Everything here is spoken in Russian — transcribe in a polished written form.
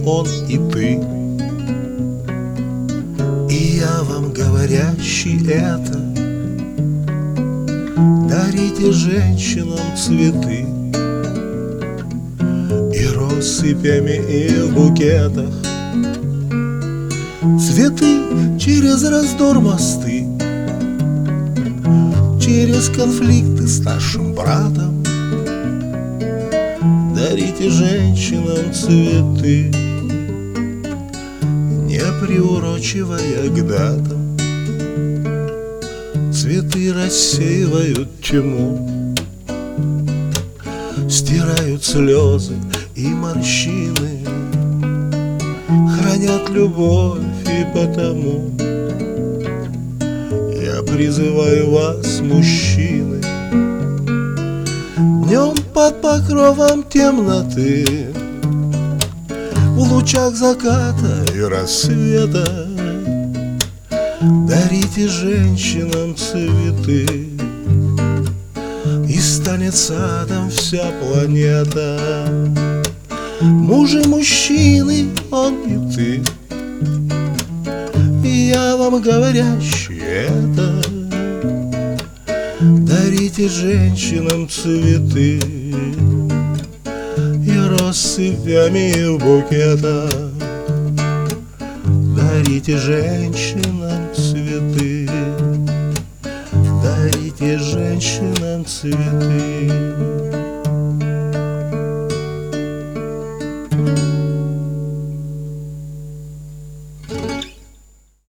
он и ты. И я вам, говорящий это, дарите женщинам цветы. И россыпями, и в букетах цветы через раздор мосты, через конфликты с нашим братом. Дарите женщинам цветы, не приурочивая к датам. Цветы рассеивают тьму, стирают слезы и морщины, хранят любовь, и потому я призываю вас, мужчины, днем под покровом темноты, в лучах заката и рассвета, дарите женщинам цветы, и станет садом вся планета. Мужи, мужчины, он и ты, и я вам, говорящий это, дарите женщинам цветы, и россыпями, и в букетах. Дарите женщинам цветы, дарите женщинам цветы.